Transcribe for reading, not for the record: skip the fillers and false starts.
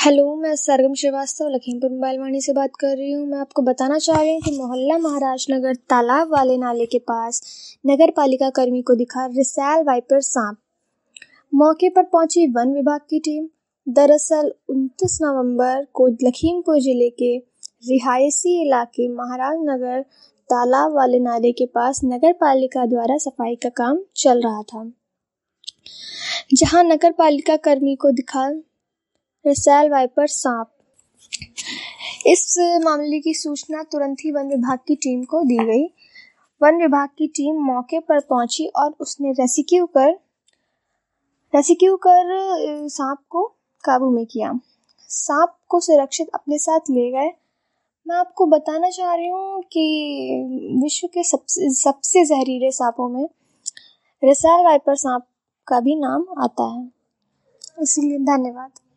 Hello, मैं Sargam Srivastava Lakhimpur mobile Vani से बात कर रही हूँ। मैं आपको बताना चाह रही हूँ कि मोहल्ला महाराज नगर तालाब वाले नाले के पास नगर पालिका कर्मी को दिखा रिसेल वाइपर सांप। मौके पर पहुंची वन विभाग की टीम। दरअसल 29 नवंबर को लखीमपुर जिले के रिहायशी इलाके महाराज नगर तालाब वाले नाले के पास नगर पालिका द्वारा सफाई का काम चल रहा था, जहां नगर पालिका कर्मी को दिखा रिसेल वाइपर सांप। इस मामले की सूचना तुरंत ही वन विभाग की टीम को दी गई। वन विभाग की टीम मौके पर पहुंची और उसने रेस्क्यू कर सांप को काबू में किया। सांप को सुरक्षित अपने साथ ले गए। मैं आपको बताना चाह रही हूँ कि विश्व के सबसे जहरीले सांपों में रिसेल वाइपर सांप का भी नाम आता है। इसलिए धन्यवाद।